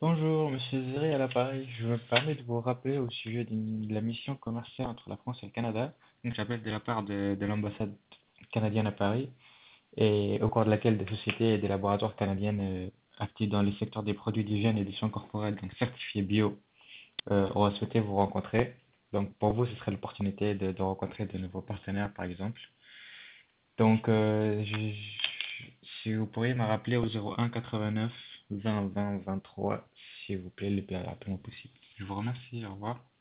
Bonjour, Monsieur Zéré à l'appareil. Je me permets de vous rappeler au sujet de la mission commerciale entre la France et le Canada. Donc, j'appelle de la part de l'ambassade canadienne à Paris et au cours de laquelle des sociétés et des laboratoires canadiennes actifs dans les secteurs des produits d'hygiène et des soins corporels, donc certifiés bio, auraient souhaité vous rencontrer. Donc, pour vous, ce serait l'opportunité de rencontrer de nouveaux partenaires, par exemple. Donc, si vous pourriez me rappeler au 01 89 20 20 23, s'il vous plaît, le plus rapidement possible. Je vous remercie, au revoir.